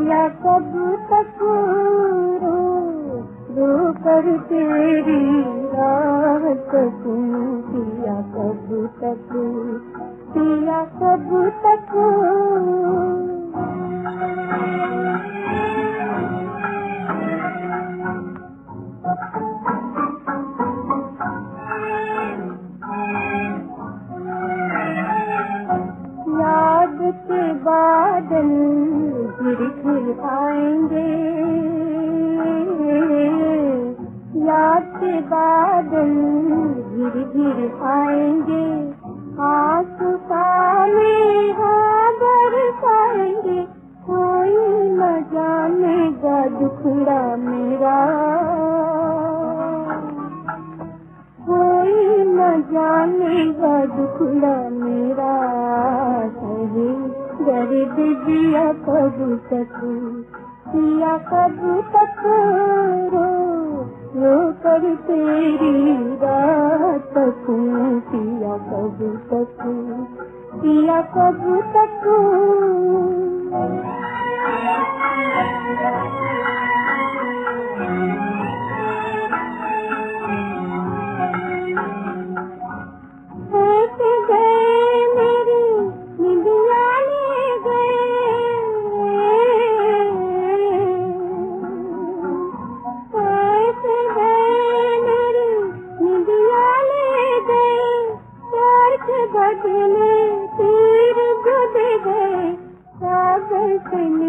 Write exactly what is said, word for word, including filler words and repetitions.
पिया कब तक रो रो कर तेरी राह तकूं, पिया कब तक, पिया कब तक। याद के बादल गिर गिर आएंगे, याद के बादल गिर गिर आएंगे, आंसू पानी हाँ बरसाएंगे, कोई न जानेगा दुखड़ा मेरा, कोई न जानेगा दुखड़ा मेरा, सही दर्द दिया कब तक, पिया कब तक रो रो कर तेरी राह तकूं, पिया कब तक, पिया कब तक। ऐसे गए मेरी निंदिया ले गए, ऐसे गए मेरी निंदिया ले गए, प्यार के बदले तीर गुद गए, सागर से